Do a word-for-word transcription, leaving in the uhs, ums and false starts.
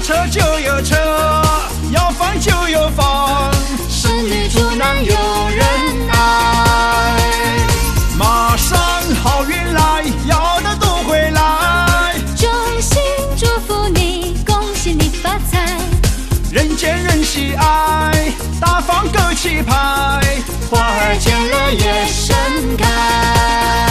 车就有车，要房就有房，生女主男有人爱。马上好运来，要的都会来。 衷心祝福你，恭喜你发财。 人见人喜爱，大放枸杞牌，花儿见了也盛开。